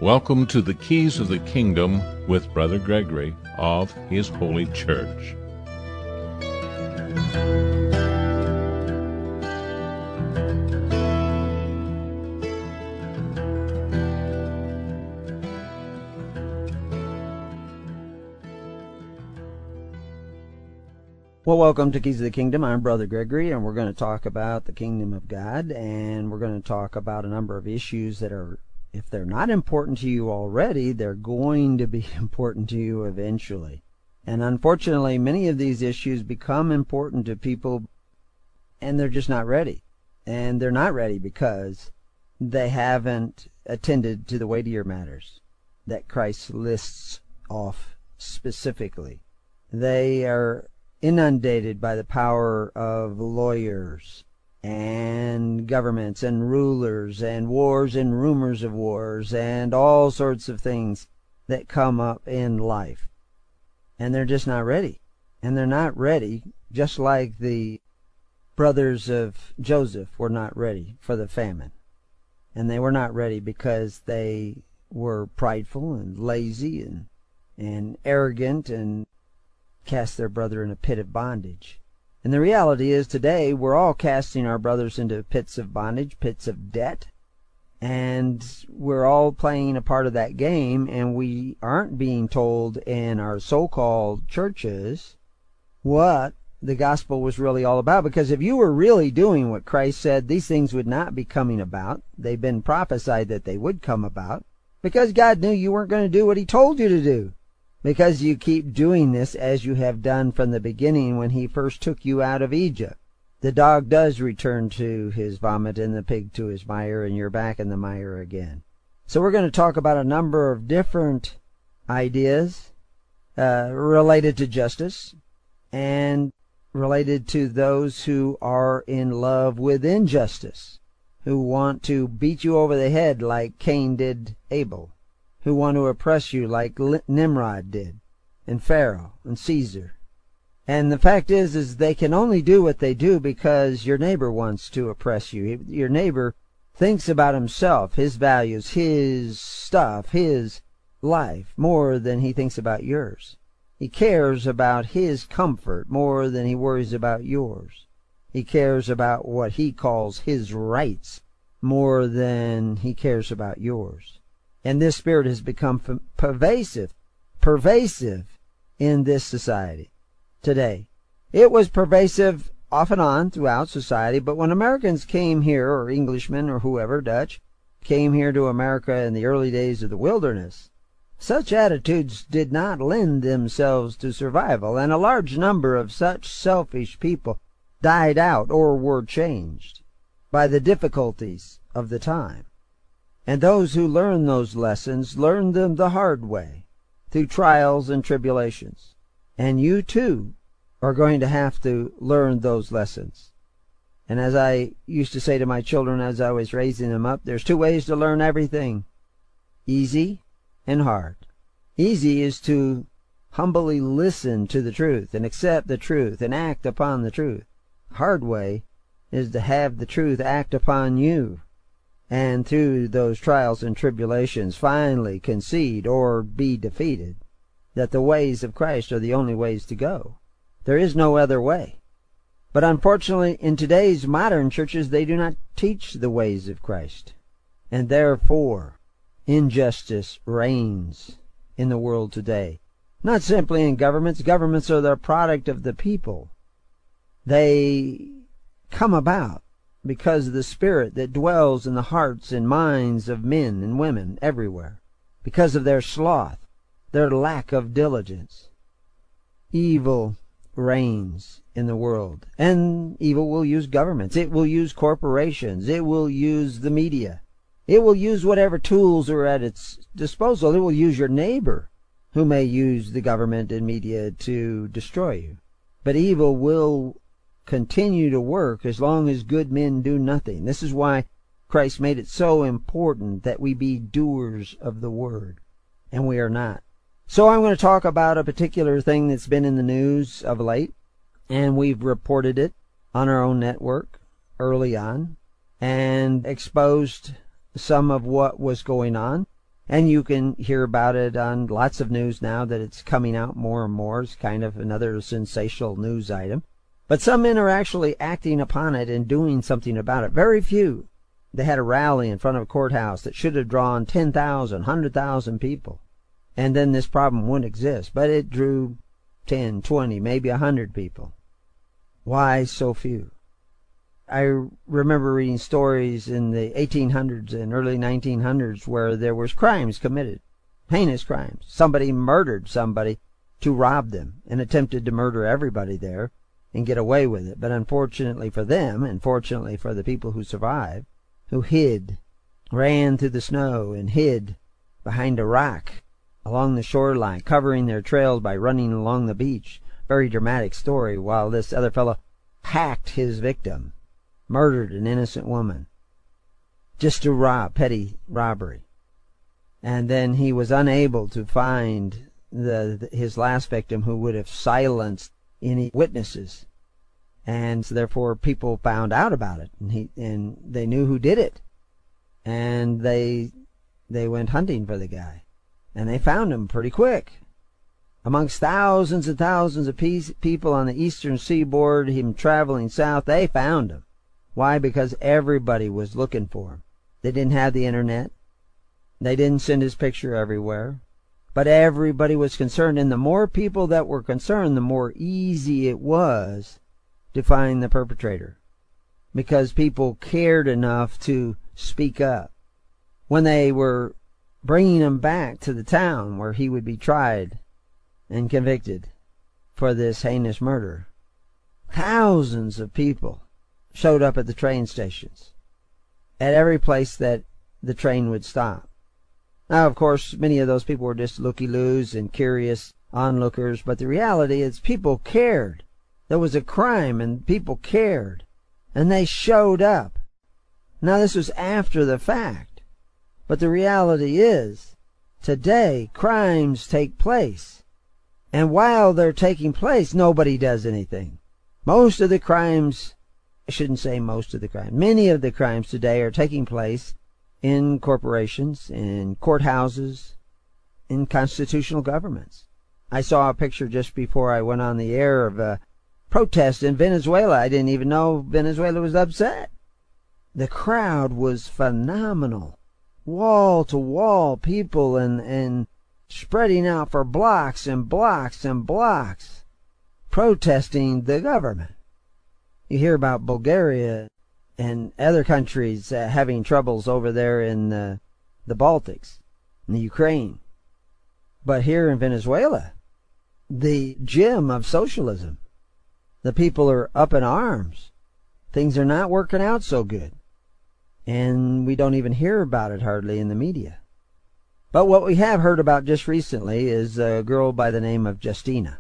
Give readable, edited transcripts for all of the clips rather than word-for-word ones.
Welcome to the Keys of the Kingdom with Brother Gregory of His Holy Church. Well, welcome to Keys of the Kingdom. I'm Brother Gregory, and we're going to talk about the Kingdom of God, and we're going to talk about a number of issues that are, if they're not important to you already, they're going to be important to you eventually. And unfortunately, many of these issues become important to people, and they're just not ready. And they're not ready because they haven't attended to the weightier matters that Christ lists off specifically. They are inundated by the power of lawyers and governments and rulers and wars and rumors of wars and all sorts of things that come up in life. And they're just not ready. And they're not ready, just like the brothers of Joseph were not ready for the famine. And they were not ready because they were prideful and lazy and arrogant and cast their brother in a pit of bondage. And the reality is today we're all casting our brothers into pits of bondage, pits of debt, and we're all playing a part of that game, and we aren't being told in our so-called churches what the gospel was really all about. Because if you were really doing what Christ said, these things would not be coming about. They've been prophesied that they would come about, because God knew you weren't going to do what He told you to do. Because you keep doing this as you have done from the beginning when He first took you out of Egypt. The dog does return to his vomit and the pig to his mire, and you're back in the mire again. So we're going to talk about a number of different ideas related to justice and related to those who are in love with injustice, who want to beat you over the head like Cain did Abel, who want to oppress you like Nimrod did, and Pharaoh, and Caesar. And the fact is they can only do what they do because your neighbor wants to oppress you. Your neighbor thinks about himself, his values, his stuff, his life, more than he thinks about yours. He cares about his comfort more than he worries about yours. He cares about what he calls his rights more than he cares about yours. And this spirit has become pervasive in this society today. It was pervasive off and on throughout society, but when Americans came here, or Englishmen or whoever, Dutch, came here to America in the early days of the wilderness, such attitudes did not lend themselves to survival, and a large number of such selfish people died out or were changed by the difficulties of the time. And those who learn those lessons learn them the hard way, through trials and tribulations. And you too are going to have to learn those lessons. And as I used to say to my children as I was raising them up, there's two ways to learn everything: easy and hard. Easy is to humbly listen to the truth and accept the truth and act upon the truth. Hard way is to have the truth act upon you, and through those trials and tribulations finally concede or be defeated that the ways of Christ are the only ways to go. There is no other way. But unfortunately, in today's modern churches, they do not teach the ways of Christ. And therefore, injustice reigns in the world today. Not simply in governments. Governments are the product of the people. They come about because of the spirit that dwells in the hearts and minds of men and women everywhere, because of their sloth, their lack of diligence. Evil reigns in the world, and evil will use governments. It will use corporations. It will use the media. It will use whatever tools are at its disposal. It will use your neighbor, who may use the government and media to destroy you. But evil will continue to work as long as good men do nothing. This is why Christ made it so important that we be doers of the word, and we are not. So I'm going to talk about a particular thing that's been in the news of late, and we've reported it on our own network early on and exposed some of what was going on. And you can hear about it on lots of news now that it's coming out more and more. It's kind of another sensational news item. But some men are actually acting upon it and doing something about it. Very few. They had a rally in front of a courthouse that should have drawn 10,000, 100,000 people. And then this problem wouldn't exist. But it drew 10, 20, maybe 100 people. Why so few? I remember reading stories in the 1800s and early 1900s where there was crimes committed, heinous crimes. Somebody murdered somebody to rob them and attempted to murder everybody there and get away with it. But unfortunately for them, and fortunately for the people who survived, who hid, ran through the snow and hid behind a rock along the shoreline, covering their trails by running along the beach. Very dramatic story, while this other fellow hacked his victim, murdered an innocent woman, just to rob, petty robbery. And then he was unable to find his last victim, who would have silenced any witnesses. And so therefore people found out about it, and they knew who did it. And they went hunting for the guy. And they found him pretty quick. Amongst thousands and thousands of people on the eastern seaboard, him traveling south, they found him. Why? Because everybody was looking for him. They didn't have the internet. They didn't send his picture everywhere. But everybody was concerned, and the more people that were concerned, the more easy it was to find the perpetrator, because people cared enough to speak up. When they were bringing him back to the town where he would be tried and convicted for this heinous murder, thousands of people showed up at the train stations, at every place that the train would stop. Now, of course, many of those people were just looky-loos and curious onlookers, but the reality is people cared. There was a crime, and people cared, and they showed up. Now, this was after the fact, but the reality is, today, crimes take place, and while they're taking place, nobody does anything. Most of the crimes, I shouldn't say most of the crimes, many of the crimes today are taking place in corporations, in courthouses, in constitutional governments. I saw a picture just before I went on the air of a protest in Venezuela. I didn't even know Venezuela was upset. The crowd was phenomenal. Wall to wall people and spreading out for blocks and blocks and blocks, protesting the government. You hear about Bulgaria and other countries having troubles over there in the Baltics, in the Ukraine. But here in Venezuela, the gem of socialism, the people are up in arms. Things are not working out so good. And we don't even hear about it hardly in the media. But what we have heard about just recently is a girl by the name of Justina.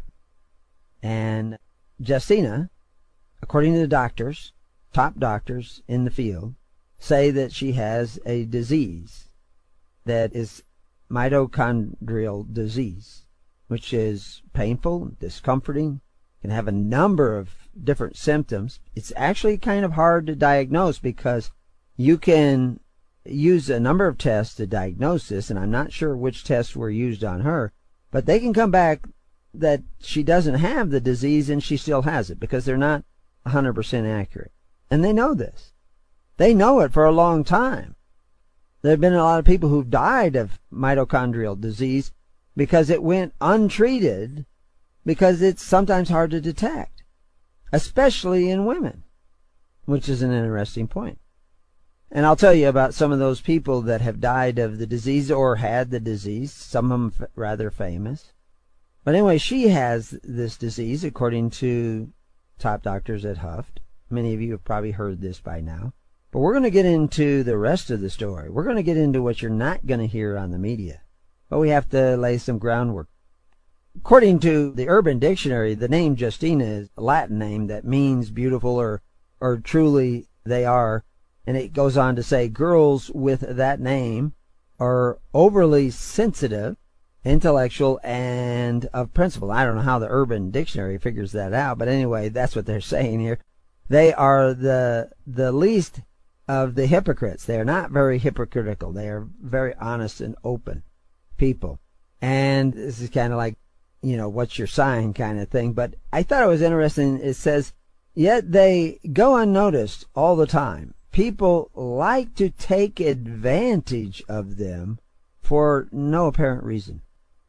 And Justina, according to the doctors, top doctors in the field, say that she has a disease that is mitochondrial disease, which is painful, discomforting, can have a number of different symptoms. It's actually kind of hard to diagnose because you can use a number of tests to diagnose this, and I'm not sure which tests were used on her, but they can come back that she doesn't have the disease and she still has it because they're not 100% accurate. And they know this. They know it for a long time. There have been a lot of people who've died of mitochondrial disease because it went untreated, because it's sometimes hard to detect, especially in women, which is an interesting point. And I'll tell you about some of those people that have died of the disease or had the disease, some of them rather famous. But anyway, she has this disease, according to top doctors at Hooft. Many of you have probably heard this by now. But we're going to get into the rest of the story. We're going to get into what you're not going to hear on the media. But we have to lay some groundwork. According to the Urban Dictionary, the name Justina is a Latin name that means beautiful or truly they are. And it goes on to say girls with that name are overly sensitive, intellectual, and of principle. I don't know how the Urban Dictionary figures that out, but anyway, that's what they're saying here. They are the least of the hypocrites. They are not very hypocritical. They are very honest and open people. And this is kind of like, what's your sign kind of thing. But I thought it was interesting. It says, yet they go unnoticed all the time. People like to take advantage of them for no apparent reason.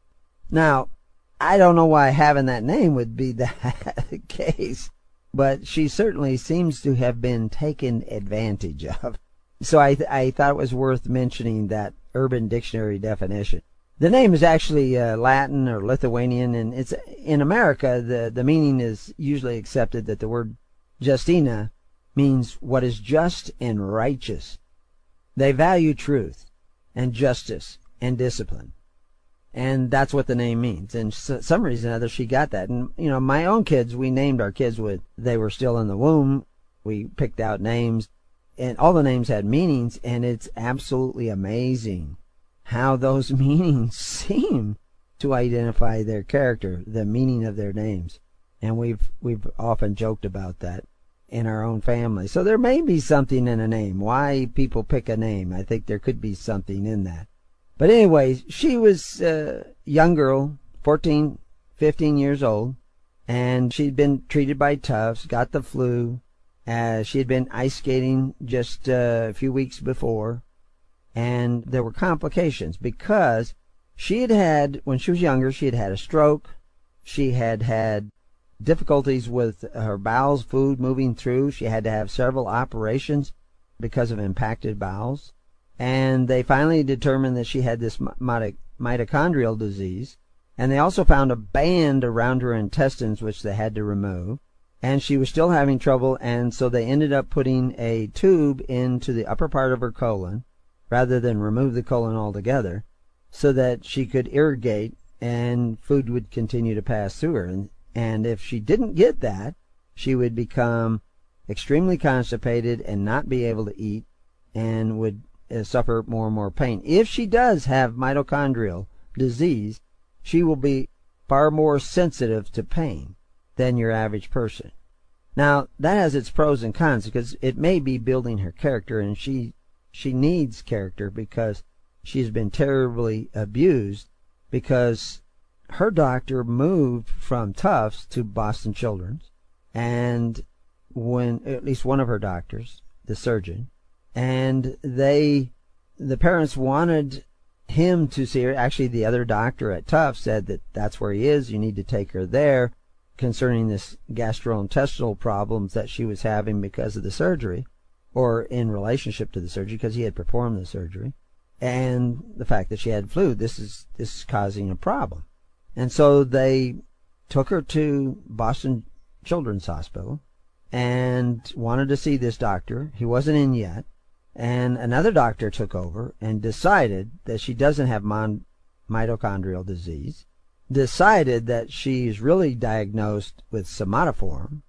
Now, I don't know why having that name would be the case, but she certainly seems to have been taken advantage of. So I thought it was worth mentioning that Urban Dictionary definition. The name is actually Latin or Lithuanian, and it's in America, the meaning is usually accepted that the word Justina means what is just and righteous. They value truth and justice and discipline. And that's what the name means. And for some reason or other, she got that. And, my own kids, we named our kids they were still in the womb. We picked out names, and all the names had meanings, and it's absolutely amazing how those meanings seem to identify their character, the meaning of their names. And we've often joked about that in our own family. So there may be something in a name. Why people pick a name, I think there could be something in that. But anyway, she was a young girl, 14, 15 years old, and she'd been treated by Tufts, got the flu. She had been ice skating just a few weeks before, and there were complications because when she was younger, she had had a stroke. She had had difficulties with her bowels, food moving through. She had to have several operations because of impacted bowels. And they finally determined that she had this mitochondrial disease. And they also found a band around her intestines, which they had to remove. And she was still having trouble, and so they ended up putting a tube into the upper part of her colon, rather than remove the colon altogether, so that she could irrigate and food would continue to pass through her. And if she didn't get that, she would become extremely constipated and not be able to eat and would suffer more and more pain. If she does have mitochondrial disease, she will be far more sensitive to pain than your average person. Now, that has its pros and cons because it may be building her character, and she needs character because she's been terribly abused because her doctor moved from Tufts to Boston Children's, and at least one of her doctors, the surgeon, and the parents wanted him to see her. Actually, the other doctor at Tufts said that that's where he is. You need to take her there concerning this gastrointestinal problems that she was having because of the surgery, or in relationship to the surgery, because he had performed the surgery, and the fact that she had flu. This is causing a problem. And so they took her to Boston Children's Hospital and wanted to see this doctor. He wasn't in yet. And another doctor took over and decided that she doesn't have mitochondrial disease, decided that she's really diagnosed with somatoform,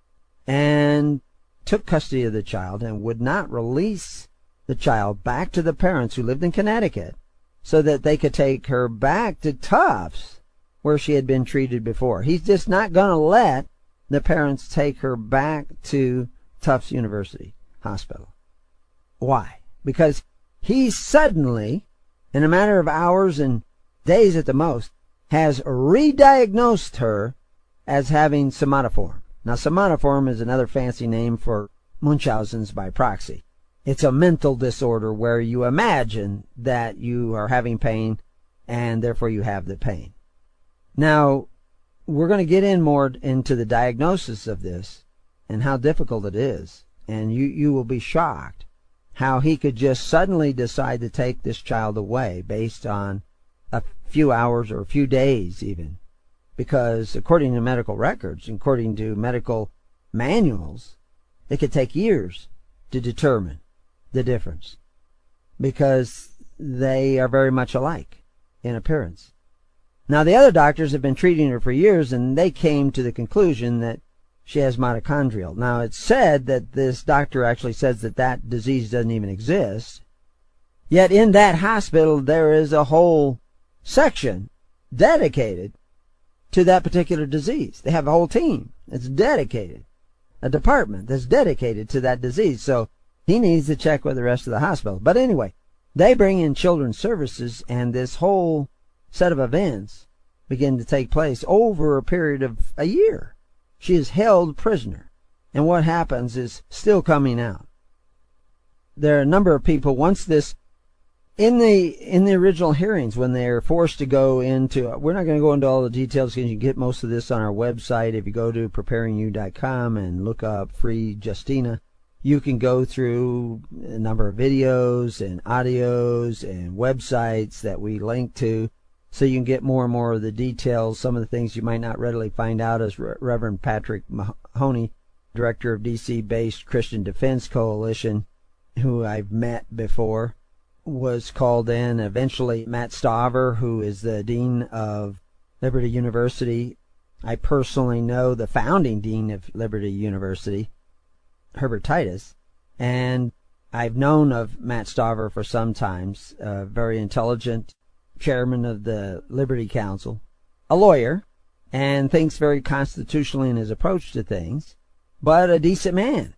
and took custody of the child and would not release the child back to the parents who lived in Connecticut so that they could take her back to Tufts where she had been treated before. He's just not going to let the parents take her back to Tufts University Hospital. Why? Because he suddenly, in a matter of hours and days at the most, has re-diagnosed her as having somatoform. Now, somatoform is another fancy name for Munchausen's by proxy. It's a mental disorder where you imagine that you are having pain and therefore you have the pain. Now, we're going to get in more into the diagnosis of this and how difficult it is. And you will be shocked how he could just suddenly decide to take this child away based on a few hours or a few days even. Because according to medical records, according to medical manuals, it could take years to determine the difference because they are very much alike in appearance. Now, the other doctors have been treating her for years, and they came to the conclusion that she has mitochondrial. Now, it's said that this doctor actually says that that disease doesn't even exist. Yet in that hospital, there is a whole section dedicated to that particular disease. They have a whole team that's dedicated, a department that's dedicated to that disease. So he needs to check with the rest of the hospital. But anyway, they bring in Children's Services, and this whole set of events begin to take place over a period of a year. She is held prisoner, and what happens is still coming out. There are a number of people, once this, in the original hearings, when they're forced to go into, we're not going to go into all the details because you can get most of this on our website. If you go to preparingyou.com and look up Free Justina, you can go through a number of videos and audios and websites that we link to, so you can get more and more of the details. Some of the things you might not readily find out, as Reverend Patrick Mahoney, director of DC-based Christian Defense Coalition, who I've met before, was called in. Eventually, Matt Staver, who is the dean of Liberty University. I personally know the founding dean of Liberty University, Herbert Titus, and I've known of Matt Staver for some time. Very intelligent chairman of the Liberty Council, a lawyer, and thinks very constitutionally in his approach to things, but a decent man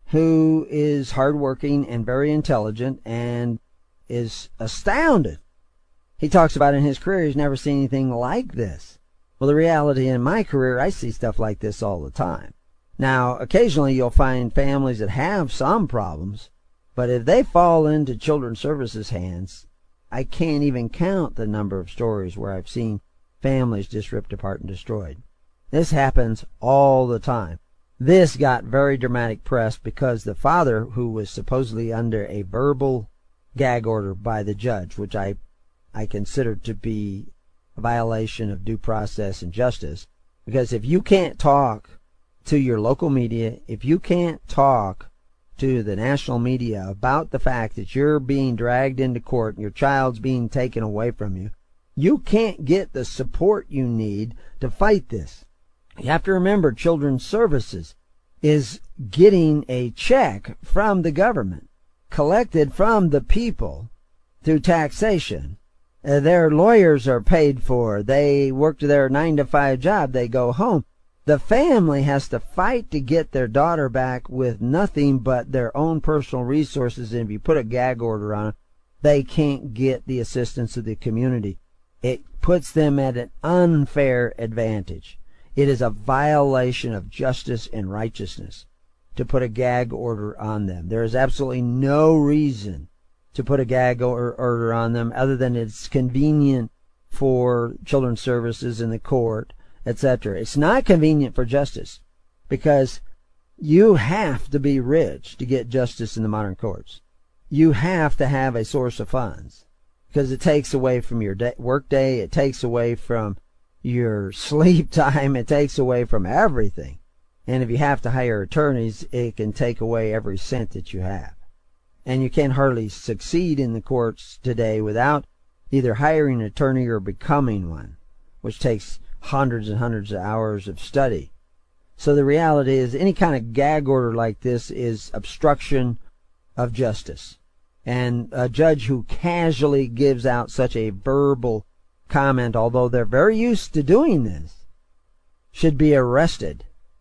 who is hardworking and very intelligent and is astounded. He talks about in his career he's never seen anything like this. Well, the reality in my career, I see stuff like this all the time. Now, occasionally you'll find families that have some problems, but if they fall into Children's Services hands, I can't even count the number of stories where I've seen families just ripped apart and destroyed. This happens all the time. This got very dramatic press because the father, who was supposedly under a verbal gag order by the judge, which I consider to be a violation of due process and justice, because if you can't talk to your local media, if you can't talk to the national media about the fact that you're being dragged into court and your child's being taken away from you, you can't get the support you need to fight this. You have to remember, Children's Services is getting a check from the government, collected from the people through taxation. Their lawyers are paid for. They work their 9-to-5 job. They go home. The family has to fight to get their daughter back with nothing but their own personal resources. And if you put a gag order on them, they can't get the assistance of the community. It puts them at an unfair advantage. It is a violation of justice and righteousness to put a gag order on them. There is absolutely no reason to put a gag order on them other than it's convenient for Children's Services in the court, etc. It's not convenient for justice, because you have to be rich to get justice in the modern courts. You have to have a source of funds, because it takes away from your work day, it takes away from your sleep time, it takes away from everything. And if you have to hire attorneys, it can take away every cent that you have. And you can hardly succeed in the courts today without either hiring an attorney or becoming one, which takes hundreds and hundreds of hours of study. So the reality is, any kind of gag order like this is obstruction of justice. And a judge who casually gives out such a verbal comment, although they're very used to doing this, should be arrested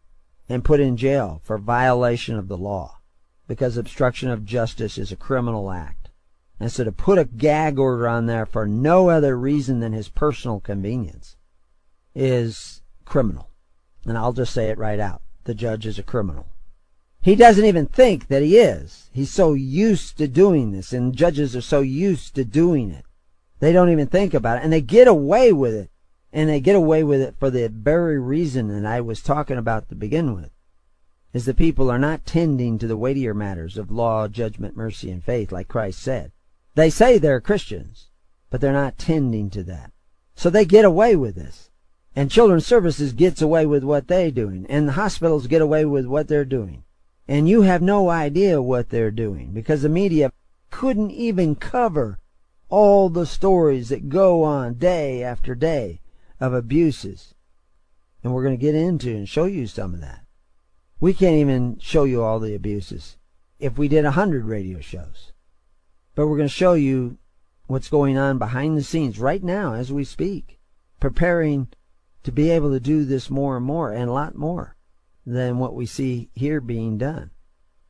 and put in jail for violation of the law, because obstruction of justice is a criminal act. And so to put a gag order on there for no other reason than his personal convenience is criminal. And I'll just say it right out. The judge is a criminal. He doesn't even think that he is. He's so used to doing this, and judges are so used to doing it. They don't even think about it, and they get away with it. And they get away with it for the very reason that I was talking about to begin with, is the people are not tending to the weightier matters of law, judgment, mercy, and faith, like Christ said. They say they're Christians, but they're not tending to that. So they get away with this. And Children's Services gets away with what they're doing, and the hospitals get away with what they're doing. And you have no idea what they're doing, because the media couldn't even cover all the stories that go on day after day of abuses. And we're going to get into and show you some of that. We can't even show you all the abuses if we did 100 radio shows. But we're going to show you what's going on behind the scenes right now as we speak, preparing to be able to do this more and more, and a lot more than what we see here being done.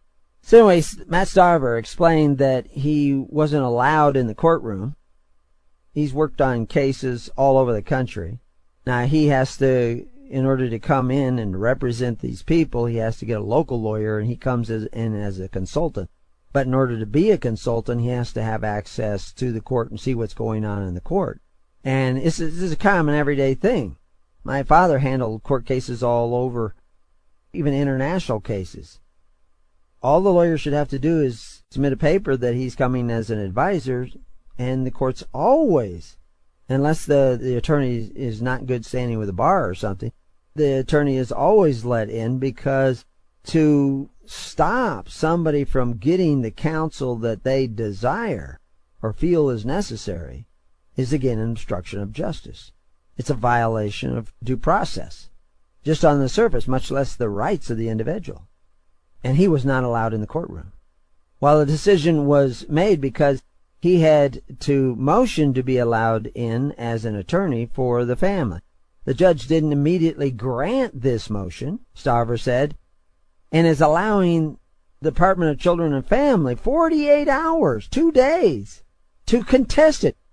So anyways, Matt Staver explained that he wasn't allowed in the courtroom. He's worked on cases all over the country. Now he has to, in order to come in and represent these people, he has to get a local lawyer, and he comes in as a consultant. But in order to be a consultant, he has to have access to the court and see what's going on in the court. And this is a common everyday thing. My father handled court cases all over, even international cases. All the lawyer should have to do is submit a paper that he's coming as an advisor, and the court's always, unless the attorney is not in good standing with the bar or something, the attorney is always let in, because to stop somebody from getting the counsel that they desire or feel is necessary is again an obstruction of justice. It's a violation of due process, just on the surface, much less the rights of the individual. And he was not allowed in the courtroom. While the decision was made because he had to motion to be allowed in as an attorney for the family. The judge didn't immediately grant this motion, Staver said, and is allowing the Department of Children and Family 48 hours, 2 days, to contest it.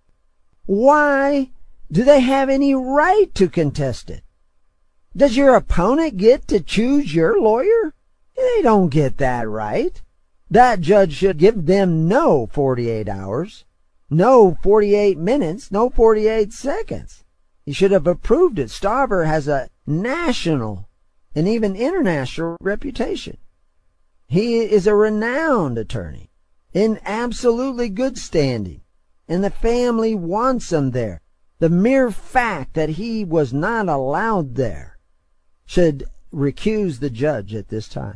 Why do they have any right to contest it? Does your opponent get to choose your lawyer? They don't get that right. That judge should give them no 48 hours, no 48 minutes, no 48 seconds. He should have approved it. Staver has a national and even international reputation. He is a renowned attorney in absolutely good standing, and the family wants him there. The mere fact that he was not allowed there should recuse the judge at this time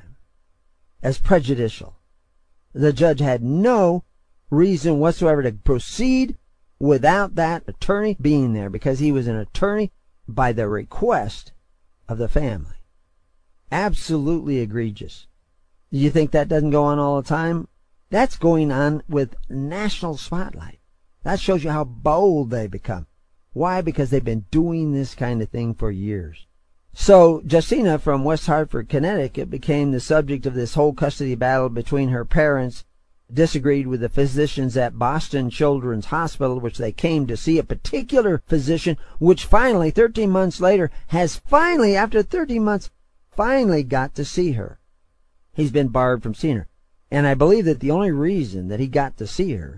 as prejudicial. The judge had no reason whatsoever to proceed without that attorney being there, because he was an attorney by the request of the family. Absolutely egregious. Do you think that doesn't go on all the time? That's going on with national spotlight. That shows you how bold they become. Why? Because they've been doing this kind of thing for years. So Justina from West Hartford, Connecticut, became the subject of this whole custody battle between her parents, disagreed with the physicians at Boston Children's Hospital, which they came to see a particular physician, which finally, 13 months later, after 13 months, finally got to see her. He's been barred from seeing her. And I believe that the only reason that he got to see her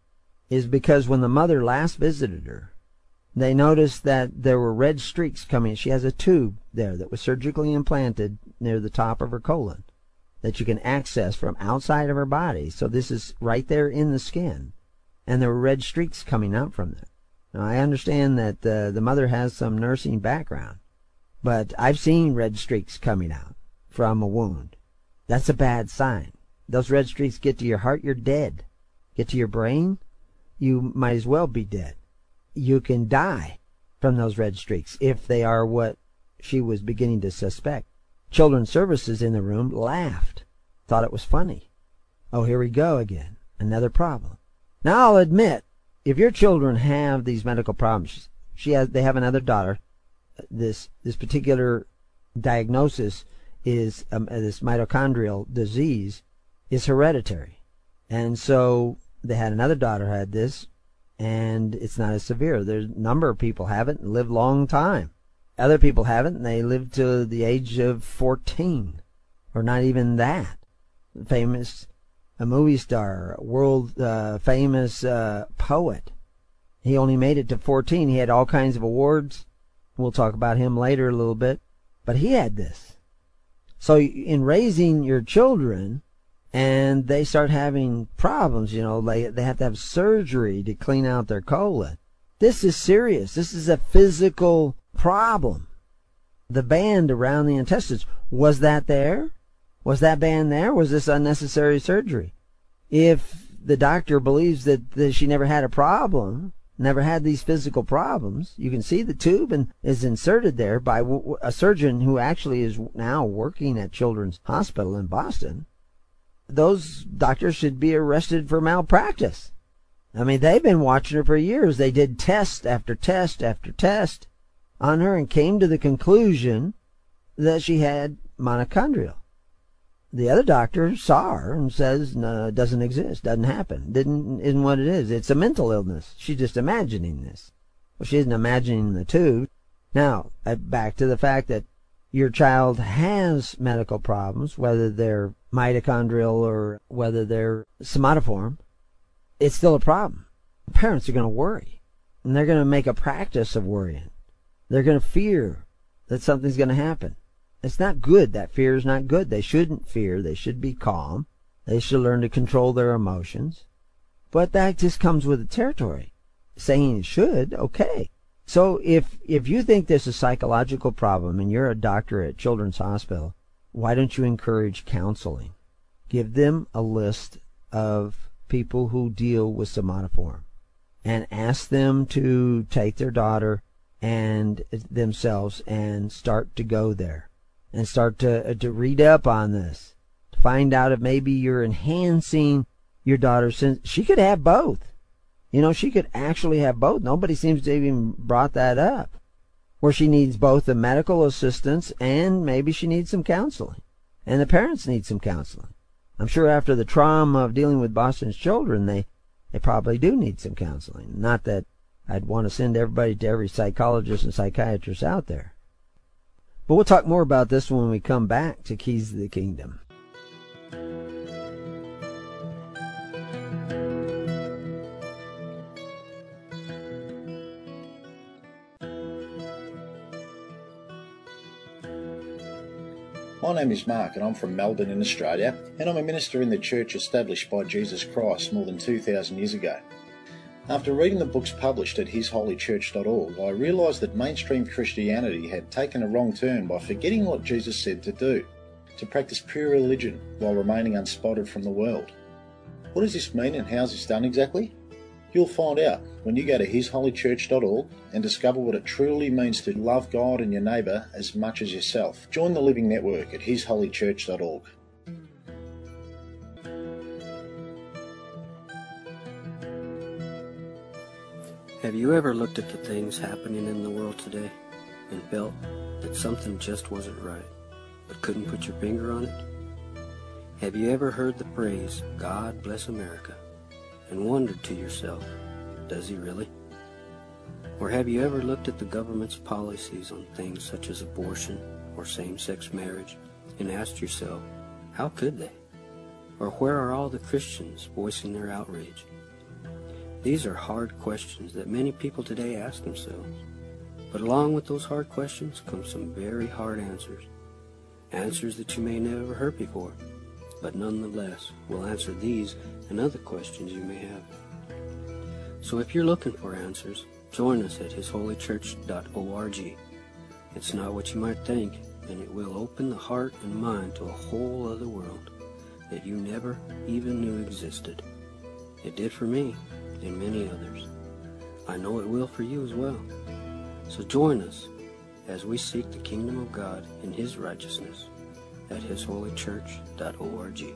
is because when the mother last visited her, they noticed that there were red streaks coming. She has a tube there that was surgically implanted near the top of her colon that you can access from outside of her body. So this is right there in the skin. And there were red streaks coming out from there. Now, I understand that the mother has some nursing background, but I've seen red streaks coming out from a wound. That's a bad sign. Those red streaks get to your heart, you're dead. Get to your brain, you might as well be dead. You can die from those red streaks if they are what she was beginning to suspect. Children's Services in the room laughed, thought it was funny. Oh, here we go again, another problem. Now I'll admit, if your children have these medical problems, they have another daughter. This particular diagnosis is this mitochondrial disease is hereditary, and so they had another daughter who had this. And it's not as severe. There's a number of people have it and live a long time. Other people have it and they live to the age of 14, or not even that. A movie star, world famous poet. He only made it to 14. He had all kinds of awards. We'll talk about him later a little bit. But he had this. So in raising your children, and they start having problems, they have to have surgery to clean out their colon. This is serious. This is a physical problem. The band around the intestines, was that there? Was that band there? Was this unnecessary surgery? If the doctor believes that she never had a problem, never had these physical problems, you can see the tube and is inserted there by a surgeon who actually is now working at Children's Hospital in Boston. Those doctors should be arrested for malpractice. I mean, they've been watching her for years. They did test after test after test on her and came to the conclusion that she had mitochondrial. The other doctor saw her and says, no, it doesn't exist, doesn't happen, isn't what it is. It's a mental illness. She's just imagining this. Well, she isn't imagining the two. Now, back to the fact that your child has medical problems, whether they're mitochondrial or whether they're somatoform, it's still a problem. Parents are going to worry, and they're going to make a practice of worrying. They're going to fear that something's going to happen. It's not good. That fear is not good. They shouldn't fear. They should be calm. They should learn to control their emotions. But that just comes with the territory. Saying it should, okay. So if you think there's a psychological problem and you're a doctor at Children's Hospital, why don't you encourage counseling? Give them a list of people who deal with somatoform and ask them to take their daughter and themselves and start to go there and start to read up on this, to find out if maybe you're enhancing your daughter's sense. She could have both. You know, she could actually have both. Nobody seems to even brought that up, where she needs both the medical assistance and maybe she needs some counseling. And the parents need some counseling. I'm sure after the trauma of dealing with Boston's children, they probably do need some counseling. Not that I'd want to send everybody to every psychologist and psychiatrist out there. But we'll talk more about this when we come back to Keys to the Kingdom. My name is Mark and I'm from Melbourne in Australia, and I'm a minister in the church established by Jesus Christ more than 2,000 years ago. After reading the books published at hisholychurch.org, I realised that mainstream Christianity had taken a wrong turn by forgetting what Jesus said to do, to practice pure religion while remaining unspotted from the world. What does this mean and how is this done exactly? You'll find out when you go to hisholychurch.org and discover what it truly means to love God and your neighbour as much as yourself. Join the Living Network at hisholychurch.org. Have you ever looked at the things happening in the world today and felt that something just wasn't right, but couldn't put your finger on it? Have you ever heard the phrase, God bless America, and wondered to yourself, does he really? Or have you ever looked at the government's policies on things such as abortion or same-sex marriage and asked yourself, how could they? Or where are all the Christians voicing their outrage? These are hard questions that many people today ask themselves. But along with those hard questions come some very hard answers. Answers that you may never heard before, but nonetheless will answer these and other questions you may have. So if you're looking for answers, join us at hisholychurch.org. It's not what you might think, and it will open the heart and mind to a whole other world that you never even knew existed. It did for me and many others. I know it will for you as well. So join us as we seek the kingdom of God and his righteousness at hisholychurch.org.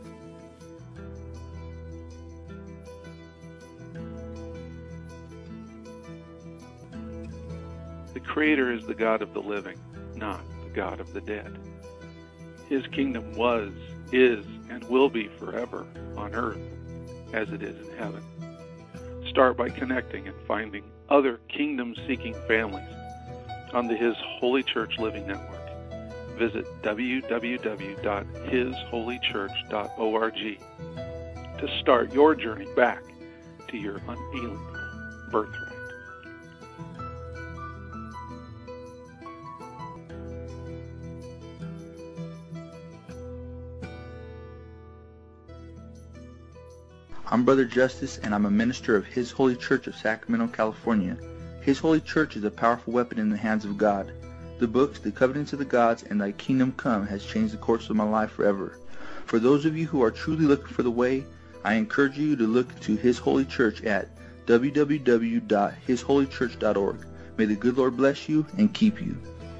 The Creator is the God of the living, not the God of the dead. His kingdom was, is, and will be forever on earth as it is in heaven. Start by connecting and finding other kingdom-seeking families on the His Holy Church Living Network. Visit www.hisholychurch.org to start your journey back to your unalienable birthright. I'm Brother Justice, and I'm a minister of His Holy Church of Sacramento, California. His Holy Church is a powerful weapon in the hands of God. The books, The Covenants of the Gods, and Thy Kingdom Come has changed the course of my life forever. For those of you who are truly looking for the way, I encourage you to look to His Holy Church at www.hisholychurch.org. May the good Lord bless you and keep you.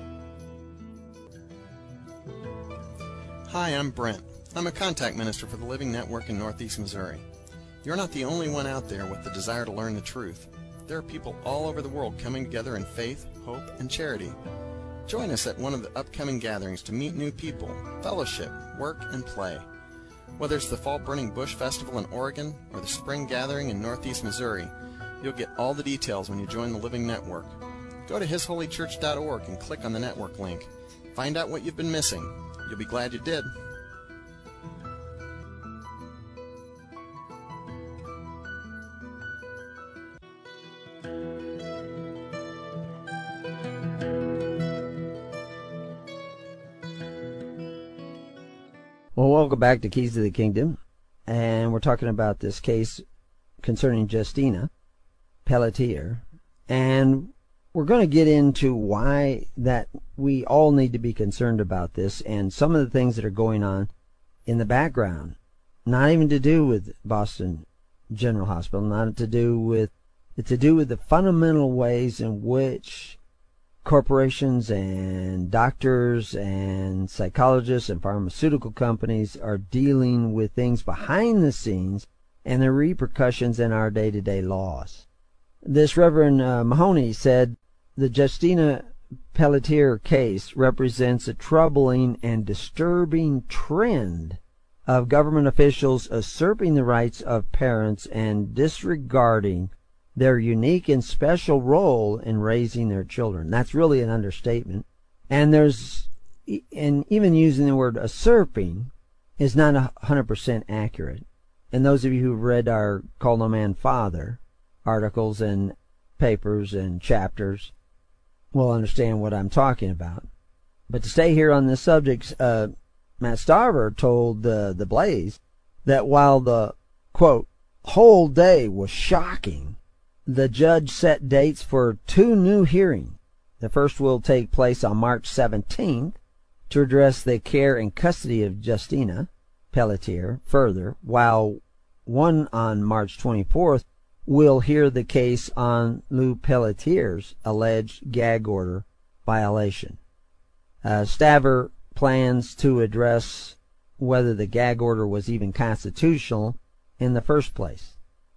Hi, I'm Brent. I'm a contact minister for the Living Network in Northeast Missouri. You're not the only one out there with the desire to learn the truth. There are people all over the world coming together in faith, hope, and charity. Join us at one of the upcoming gatherings to meet new people, fellowship, work, and play. Whether it's the Fall Burning Bush Festival in Oregon or the Spring Gathering in Northeast Missouri, you'll get all the details when you join the Living Network. Go to hisholychurch.org and click on the network link. Find out what you've been missing. You'll be glad you did. Well, welcome back to Keys to the Kingdom, and we're talking about this case concerning Justina Pelletier, and we're going to get into why that we all need to be concerned about this and some of the things that are going on in the background, not even to do with Boston General Hospital, not to do with the fundamental ways in which corporations and doctors and psychologists and pharmaceutical companies are dealing with things behind the scenes and the repercussions in our day-to-day laws. This Reverend Mahoney said the Justina Pelletier case represents a troubling and disturbing trend of government officials usurping the rights of parents and disregarding their unique and special role in raising their children. That's really an understatement. And even using the word usurping is not 100% accurate. And those of you who've read our Call No Man Father articles and papers and chapters will understand what I'm talking about. But to stay here on this subject, Matt Starver told the Blaze that while the, quote, whole day was shocking, the judge set dates for 2 new hearings. The first will take place on March 17th to address the care and custody of Justina Pelletier further, while one on March 24th will hear the case on Lou Pelletier's alleged gag order violation. Staver plans to address whether the gag order was even constitutional in the first place.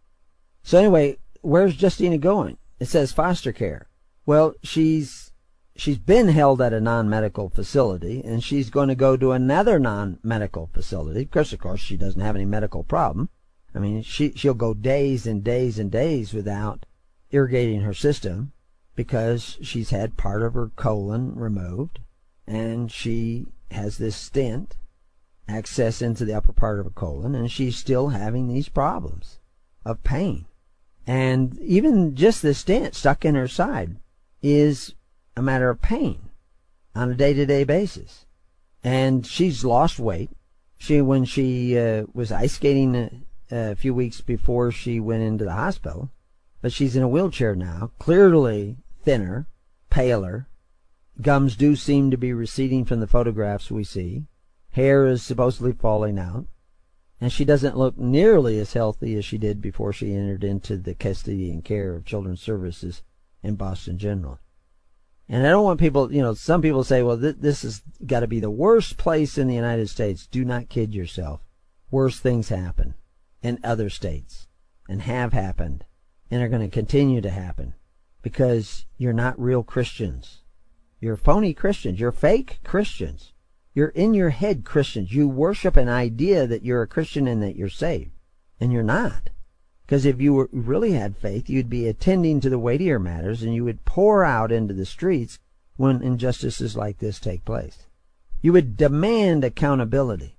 So anyway, where's Justina going? It says foster care. Well, she's been held at a non-medical facility, and she's going to go to another non-medical facility. Of course, she doesn't have any medical problem. I mean, she'll go days and days and days without irrigating her system because she's had part of her colon removed, and she has this stent access into the upper part of her colon, and she's still having these problems of pain. And even just the stent stuck in her side is a matter of pain on a day-to-day basis. And she's lost weight. When she was ice skating a few weeks before she went into the hospital, but she's in a wheelchair now, clearly thinner, paler. Gums do seem to be receding from the photographs we see. Hair is supposedly falling out. And she doesn't look nearly as healthy as she did before she entered into the custody and care of Children's Services in Boston General. And I don't want people, some people say, well, this has got to be the worst place in the United States. Do not kid yourself. Worse things happen in other states and have happened and are going to continue to happen because you're not real Christians. You're phony Christians. You're fake Christians. You're in your head Christians. You worship an idea that you're a Christian and that you're saved. And you're not. Because if you really had faith, you'd be attending to the weightier matters and you would pour out into the streets when injustices like this take place. You would demand accountability.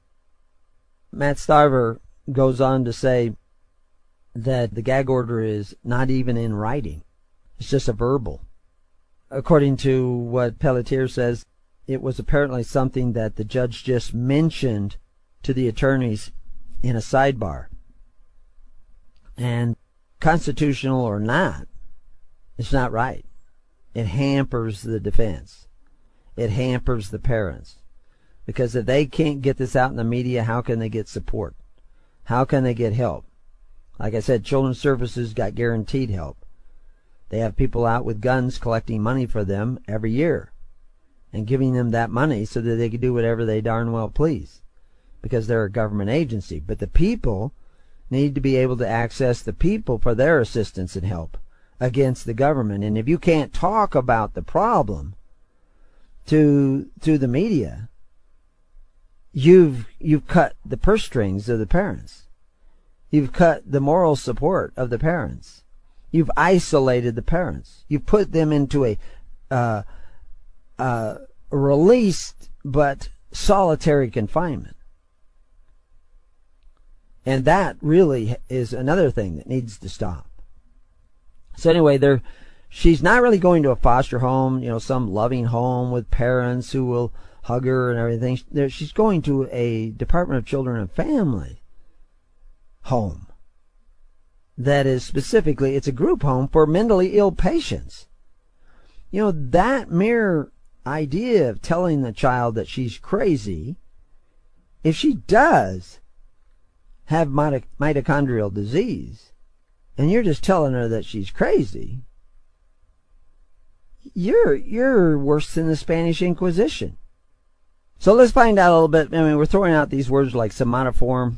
Matt Starver goes on to say that the gag order is not even in writing. It's just a verbal. According to what Pelletier says, it was apparently something that the judge just mentioned to the attorneys in a sidebar. And constitutional or not, it's not right. It hampers the defense. It hampers the parents. Because if they can't get this out in the media, how can they get support? How can they get help? Like I said, Children's Services got guaranteed help. They have people out with guns collecting money for them every year and giving them that money so that they can do whatever they darn well please because they're a government agency. But the people need to be able to access the people for their assistance and help against the government. And if you can't talk about the problem to the media, you've cut the purse strings of the parents. You've cut the moral support of the parents. You've isolated the parents. You've put them into a released but solitary confinement. And that really is another thing that needs to stop. So anyway, she's not really going to a foster home, some loving home with parents who will hug her and everything. She's going to a Department of Children and Family home. That is specifically, it's a group home for mentally ill patients. That mere idea of telling the child that she's crazy, if she does have mitochondrial disease, and you're just telling her that she's crazy, you're worse than the Spanish Inquisition. So let's find out a little bit. We're throwing out these words like somatoform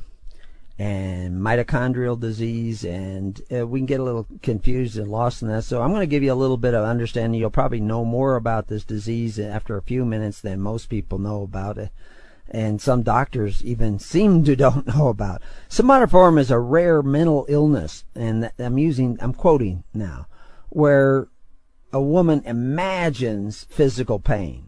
and mitochondrial disease, and we can get a little confused and lost in that. So I'm going to give you a little bit of understanding. You'll probably know more about this disease after a few minutes than most people know about it, and some doctors even seem to don't know about. Somatoform is a rare mental illness, and I'm quoting now, where a woman imagines physical pain.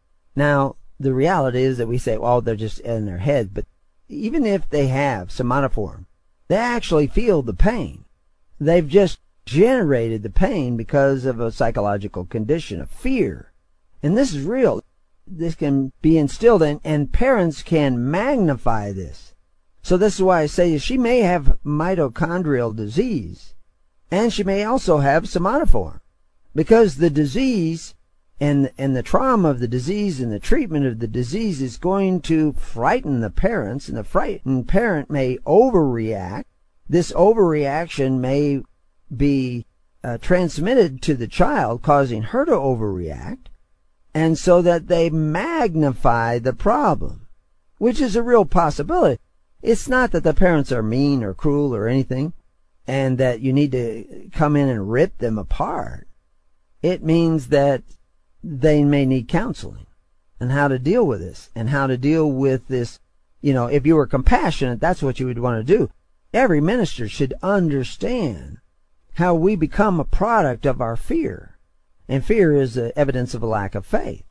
Now, the reality is that we say, well, they're just in their head, but even if they have somatoform, they actually feel the pain. They've just generated the pain because of a psychological condition of fear. And this is real. This can be instilled in, and parents can magnify this. So this is why I say she may have mitochondrial disease, and she may also have somatoform, because the disease and the trauma of the disease and the treatment of the disease is going to frighten the parents, and the frightened parent may overreact. This overreaction may be transmitted to the child, causing her to overreact, and so that they magnify the problem, which is a real possibility. It's not that the parents are mean or cruel or anything, and that you need to come in and rip them apart. It means that they may need counseling and how to deal with this, and how to deal with this. If you were compassionate, that's what you would want to do. Every minister should understand how we become a product of our fear. And fear is evidence of a lack of faith.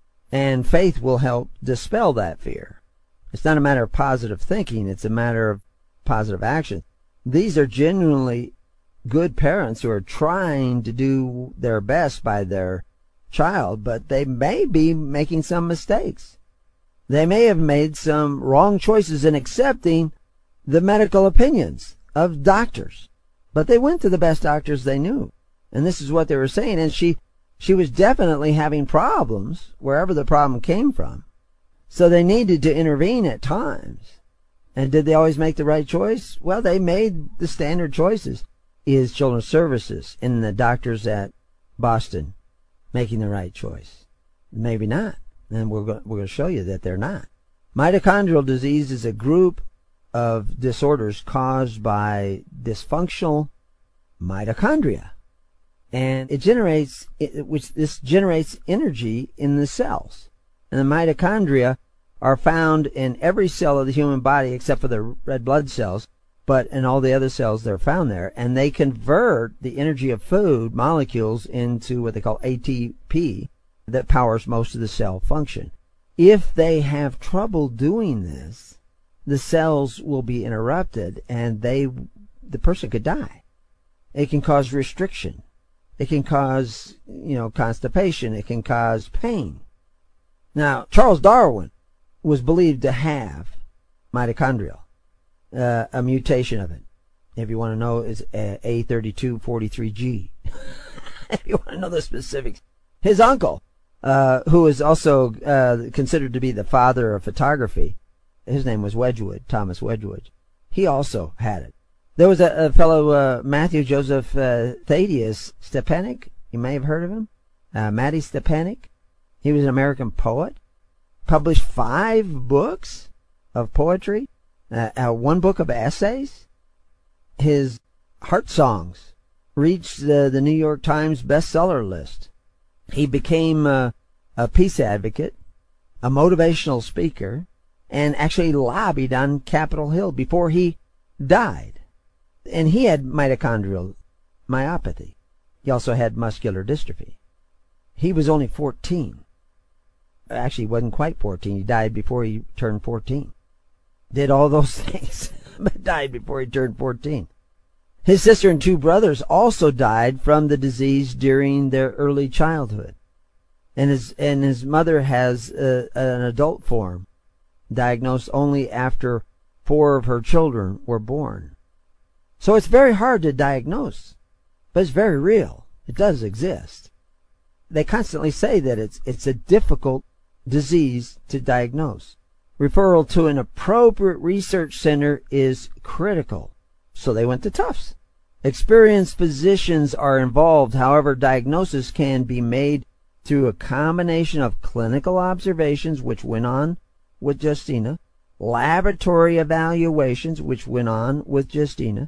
And faith will help dispel that fear. It's not a matter of positive thinking, it's a matter of positive action. These are genuinely good parents who are trying to do their best by their child, but they may be making some mistakes. They may have made some wrong choices in accepting the medical opinions of doctors. But they went to the best doctors they knew. And this is what they were saying. And she was definitely having problems wherever the problem came from. So they needed to intervene at times. And did they always make the right choice? Well, they made the standard choices. Is Children's Services and the doctors at Boston making the right choice? Maybe not. And we're going to show you that they're not. Mitochondrial disease is a group of disorders caused by dysfunctional mitochondria. And it generates energy in the cells. And the mitochondria are found in every cell of the human body except for the red blood cells, but in all the other cells they're found there. And they convert the energy of food molecules into what they call ATP that powers most of the cell function. If they have trouble doing this, the cells will be interrupted, and the person could die. It can cause restriction. It can cause, constipation. It can cause pain. Now, Charles Darwin was believed to have mitochondrial, a mutation of it. If you want to know, is A3243G. If you want to know the specifics. His uncle, who is also considered to be the father of photography, his name was Wedgwood, Thomas Wedgwood. He also had it. There was a fellow, Matthew Joseph Thaddeus Stepanek. You may have heard of him. Matty Stepanek. He was an American poet. Published 5 books of poetry. 1 book of essays. His Heart Songs reached the New York Times bestseller list. He became a peace advocate, a motivational speaker, and actually lobbied on Capitol Hill before he died. And he had mitochondrial myopathy. He also had muscular dystrophy. He was only 14. Actually, he wasn't quite 14. He died before he turned 14. Did all those things, but died before he turned 14. His sister and 2 brothers also died from the disease during their early childhood. And his mother has an adult form, diagnosed only after 4 of her children were born. So it's very hard to diagnose, but it's very real. It does exist. They constantly say that it's a difficult disease to diagnose. Referral to an appropriate research center is critical. So they went to Tufts. Experienced physicians are involved. However, diagnosis can be made through a combination of clinical observations, which went on with Justina, laboratory evaluations, which went on with Justina,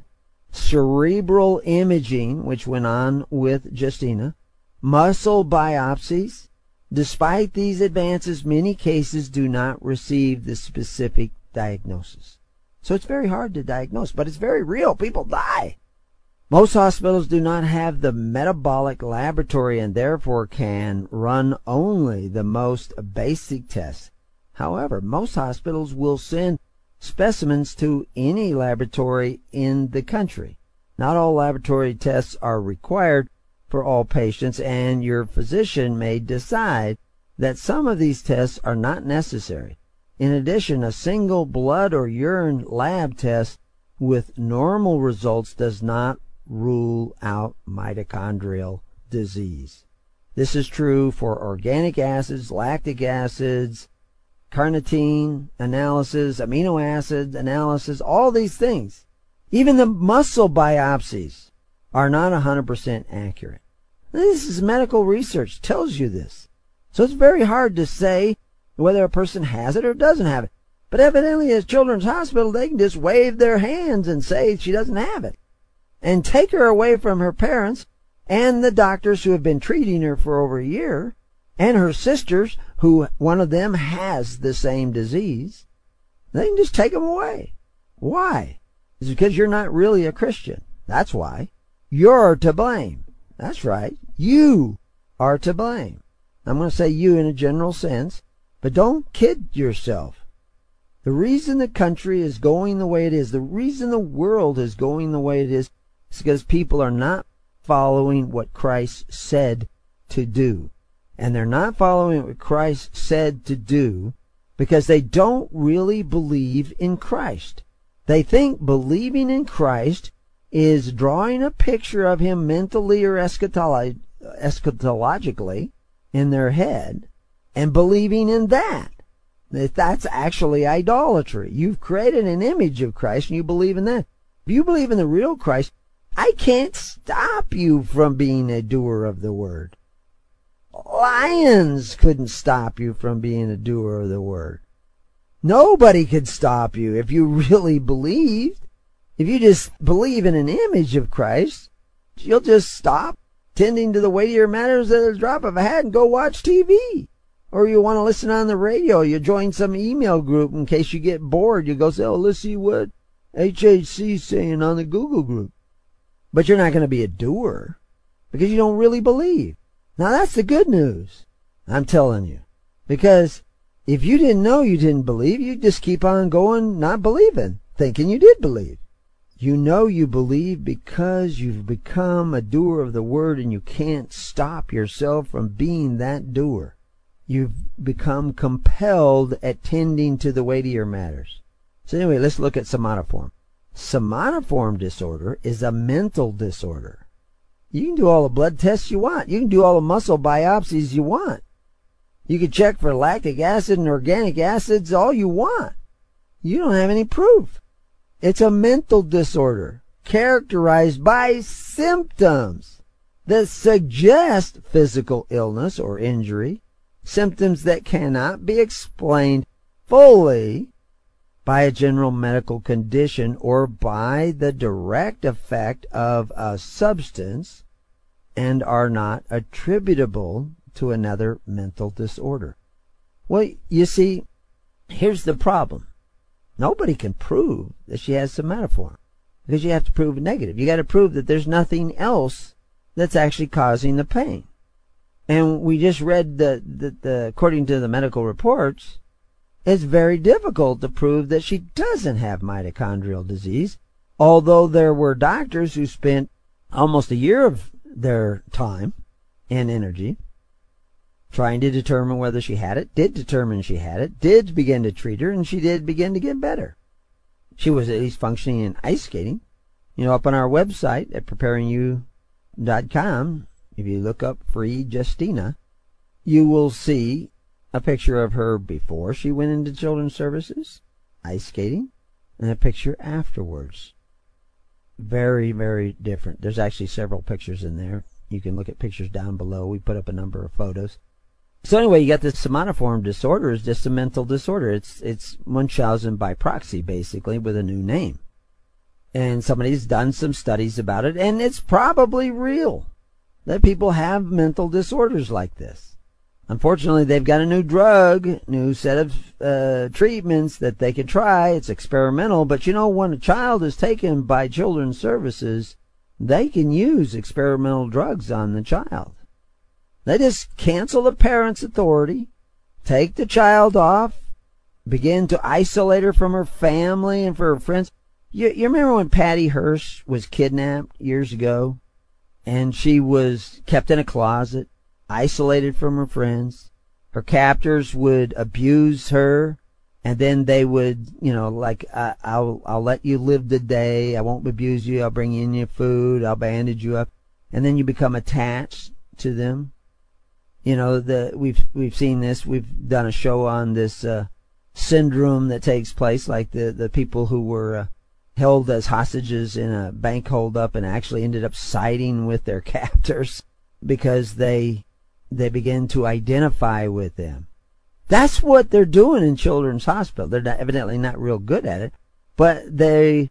cerebral imaging, which went on with Justina, muscle biopsies. Despite these advances, many cases do not receive the specific diagnosis. So it's very hard to diagnose, but it's very real. People die. Most hospitals do not have the metabolic laboratory and therefore can run only the most basic tests. However, most hospitals will send specimens to any laboratory in the country. Not all laboratory tests are required for all patients, and your physician may decide that some of these tests are not necessary. In addition, a single blood or urine lab test with normal results does not rule out mitochondrial disease. This is true for organic acids, lactic acids, carnitine analysis, amino acid analysis, all these things. Even the muscle biopsies are not 100% accurate. This is medical research, tells you this. So it's very hard to say whether a person has it or doesn't have it. But evidently at Children's Hospital, they can just wave their hands and say she doesn't have it, and take her away from her parents and the doctors who have been treating her for over a year, and her sisters, who one of them has the same disease. They can just take them away. Why? It's because you're not really a Christian. That's why. You're to blame. That's right. You are to blame. I'm going to say you in a general sense, but don't kid yourself. The reason the country is going the way it is, the reason the world is going the way it is because people are not following what Christ said to do. And they're not following what Christ said to do because they don't really believe in Christ. They think believing in Christ is drawing a picture of him mentally or eschatologically in their head and believing in that. That's actually idolatry. You've created an image of Christ and you believe in that. If you believe in the real Christ, I can't stop you from being a doer of the word. Lions couldn't stop you from being a doer of the word. Nobody could stop you if you really believed. If you just believe in an image of Christ, you'll just stop tending to the weightier matters at the drop of a hat and go watch TV. Or you want to listen on the radio, you join some email group in case you get bored. You go say, oh, let's see what HHC's saying on the Google group. But you're not going to be a doer because you don't really believe. Now that's the good news, I'm telling you. Because if you didn't know you didn't believe, you'd just keep on going not believing, thinking you did believe. You know you believe because you've become a doer of the word and you can't stop yourself from being that doer. You've become compelled at tending to the weightier matters. So anyway, let's look at somatoform. Somatoform disorder is a mental disorder. You can do all the blood tests you want. You can do all the muscle biopsies you want. You can check for lactic acid and organic acids all you want. You don't have any proof. It's a mental disorder characterized by symptoms that suggest physical illness or injury, symptoms that cannot be explained fully by a general medical condition or by the direct effect of a substance and are not attributable to another mental disorder. Well, you see, here's the problem. Nobody can prove that she has somatoform, because you have to prove a negative. You got to prove that there's nothing else that's actually causing the pain. And we just read that according to the medical reports, it's very difficult to prove that she doesn't have mitochondrial disease, although there were doctors who spent almost a year of their time and energy trying to determine whether she had it, did determine she had it, did begin to treat her, and she did begin to get better. She was at least functioning in ice skating. You know, up on our website at preparingyou.com, if you look up Free Justina, you will see a picture of her before she went into children's services, ice skating, and a picture afterwards. Very, very different. There's actually several pictures in there. You can look at pictures down below. We put up a number of photos. So anyway, you got this somatoform disorder. Is just a mental disorder. It's Munchausen by proxy, basically, with a new name. And somebody's done some studies about it, and it's probably real that people have mental disorders like this. Unfortunately, they've got a new drug, new set of treatments that they can try. It's experimental, but you know, when a child is taken by children's services, they can use experimental drugs on the child. They just cancel the parent's authority, take the child off, begin to isolate her from her family and for her friends. You remember when Patty Hearst was kidnapped years ago, and she was kept in a closet, isolated from her friends? Her captors would abuse her, and then they would, you know, like, I'll let you live the day, I won't abuse you, I'll bring in your food, I'll bandage you up, and then you become attached to them. You know, we've seen this. We've done a show on this syndrome that takes place, like the people who were held as hostages in a bank holdup and actually ended up siding with their captors because they begin to identify with them. That's what they're doing in Children's Hospital. They're evidently not real good at it, but they've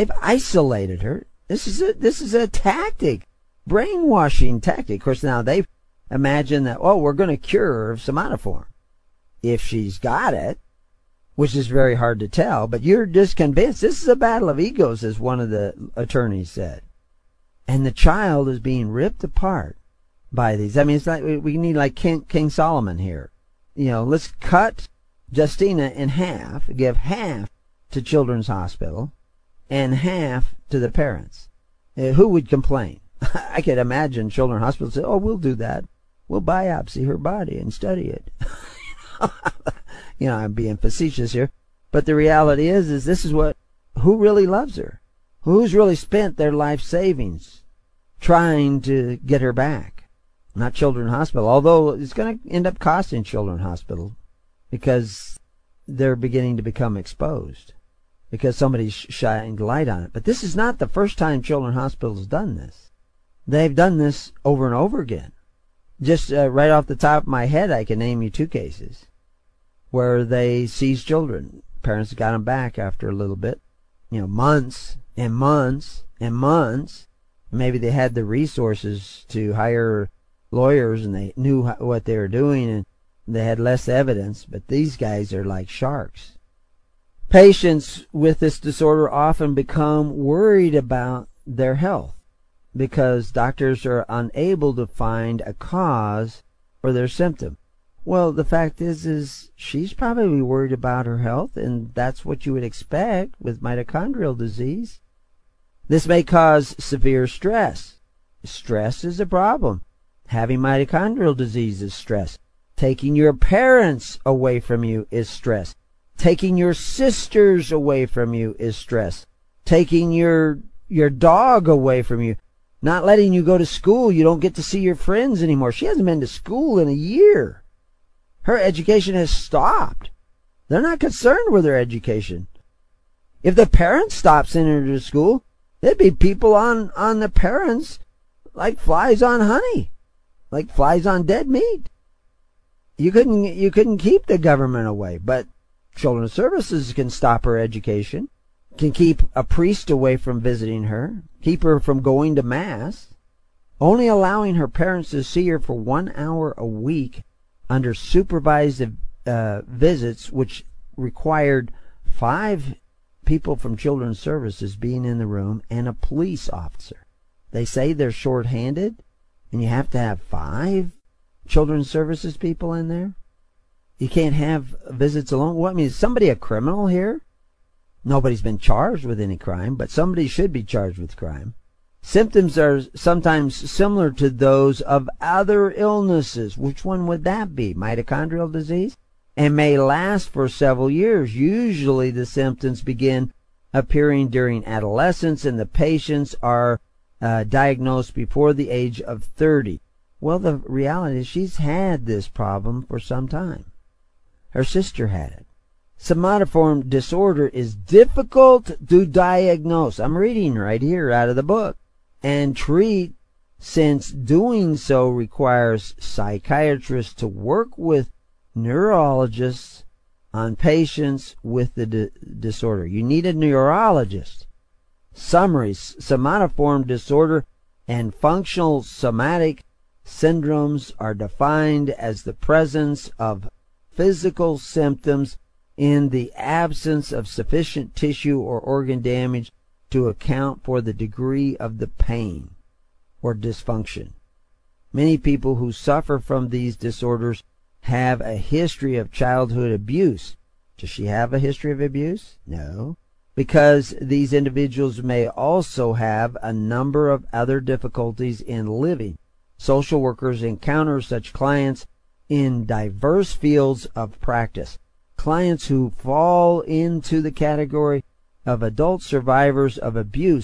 isolated her. This is a tactic, brainwashing tactic. Of course, now they've imagined that, oh, we're going to cure her of somatoform if she's got it, which is very hard to tell. But you're just convinced this is a battle of egos, as one of the attorneys said, and the child is being ripped apart by these. I mean, it's like we need like King Solomon here. You know, let's cut Justina in half, give half to Children's Hospital and half to the parents. Who would complain? I could imagine Children's Hospital say, oh, we'll do that. We'll biopsy her body and study it. You know, I'm being facetious here. But the reality is this is who really loves her? Who's really spent their life savings trying to get her back? Not Children's Hospital, although it's going to end up costing Children's Hospital because they're beginning to become exposed, because somebody's shining light on it. But this is not the first time Children's Hospital has done this. They've done this over and over again. Just right off the top of my head, I can name you 2 cases where they seized children. Parents got them back after a little bit, you know, months and months and months. Maybe they had the resources to hire lawyers and they knew what they were doing and they had less evidence, but these guys are like sharks. Patients with this disorder often become worried about their health because doctors are unable to find a cause for their symptom. Well, the fact is she's probably worried about her health, and that's what you would expect with mitochondrial disease. This may cause severe stress. Stress is a problem. Having mitochondrial disease is stress. Taking your parents away from you is stress. Taking your sisters away from you is stress. Taking your dog away from you. Not letting you go to school. You don't get to see your friends anymore. She hasn't been to school in a year. Her education has stopped. They're not concerned with her education. If the parents stop sending her to school, there'd be people on the parents like flies on honey, like flies on dead meat. You couldn't keep the government away, but Children's Services can stop her education, can keep a priest away from visiting her, keep her from going to Mass. only allowing her parents to see her for 1 hour a week under supervised visits, which required 5 people from Children's Services being in the room and a police officer. They say they're short-handed, and you have to have 5 Children's Services people in there? You can't have visits alone? What, I mean, is somebody a criminal here? Nobody's been charged with any crime, but somebody should be charged with crime. Symptoms are sometimes similar to those of other illnesses. Which one would that be? Mitochondrial disease? And may last for several years. Usually the symptoms begin appearing during adolescence, and the patients are diagnosed before the age of 30. Well, the reality is she's had this problem for some time. Her sister had it. Somatoform disorder is difficult to diagnose. I'm reading right here out of the book. And treat, since doing so requires psychiatrists to work with neurologists on patients with the disorder. You need a neurologist. Summaries: somatoform disorder and functional somatic syndromes are defined as the presence of physical symptoms in the absence of sufficient tissue or organ damage to account for the degree of the pain or dysfunction. Many people who suffer from these disorders have a history of childhood abuse. Does she have a history of abuse? No. Because these individuals may also have a number of other difficulties in living. Social workers encounter such clients in diverse fields of practice. Clients who fall into the category of adult survivors of abuse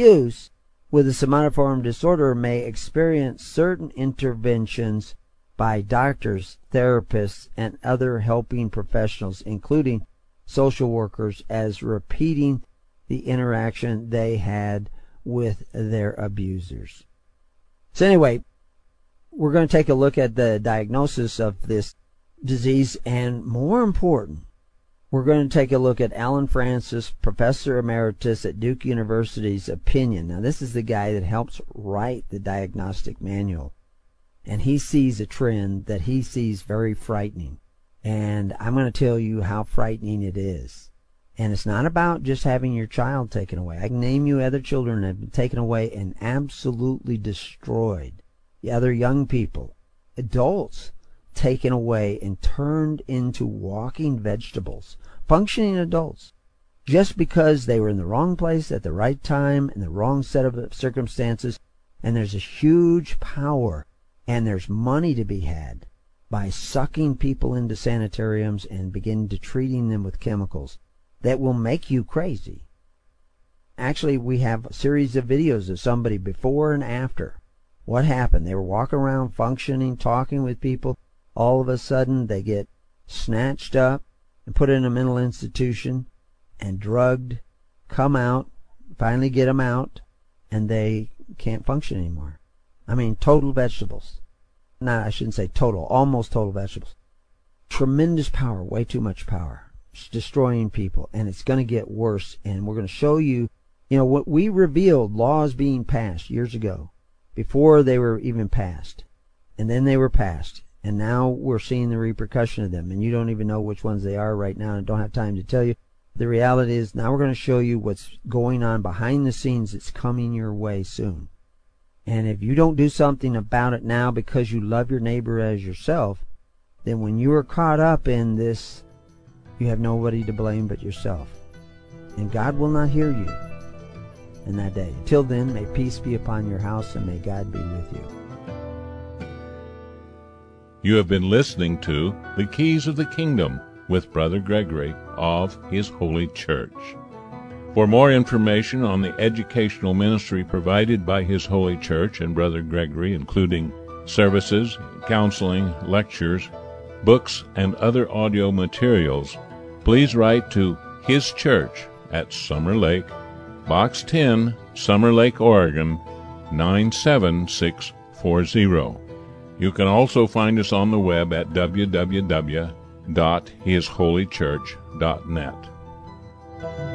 with a somatoform disorder may experience certain interventions by doctors, therapists, and other helping professionals, including social workers, as repeating the interaction they had with their abusers. So anyway, we're going to take a look at the diagnosis of this disease, and more important, we're going to take a look at Alan Francis, Professor Emeritus at Duke University's opinion. Now, this is the guy that helps write the diagnostic manual. And he sees a trend that he sees very frightening. And I'm going to tell you how frightening it is. And it's not about just having your child taken away. I can name you other children that have been taken away and absolutely destroyed. The other young people, adults, taken away and turned into walking vegetables, functioning adults, just because they were in the wrong place at the right time in the wrong set of circumstances. And there's a huge power and there's money to be had by sucking people into sanitariums and beginning to treating them with chemicals that will make you crazy. Actually, we have a series of videos of somebody before and after. What happened? They were walking around, functioning, talking with people. All of a sudden, they get snatched up and put in a mental institution and drugged, come out, finally get them out, and they can't function anymore. I mean, total vegetables. No, I shouldn't say total, almost total vegetables. Tremendous power, way too much power. It's destroying people, and it's going to get worse. And we're going to show you, what we revealed, laws being passed years ago, before they were even passed. And then they were passed. And now we're seeing the repercussion of them. And you don't even know which ones they are right now, and don't have time to tell you. The reality is, now we're going to show you what's going on behind the scenes that's coming your way soon. And if you don't do something about it now because you love your neighbor as yourself, then when you are caught up in this, you have nobody to blame but yourself. And God will not hear you in that day. Until then, may peace be upon your house and may God be with you. You have been listening to The Keys of the Kingdom with Brother Gregory of His Holy Church. For more information on the educational ministry provided by His Holy Church and Brother Gregory, including services, counseling, lectures, books, and other audio materials, please write to His Church at Summer Lake, Box 10, Summer Lake, Oregon, 97640. You can also find us on the web at www.hisholychurch.net.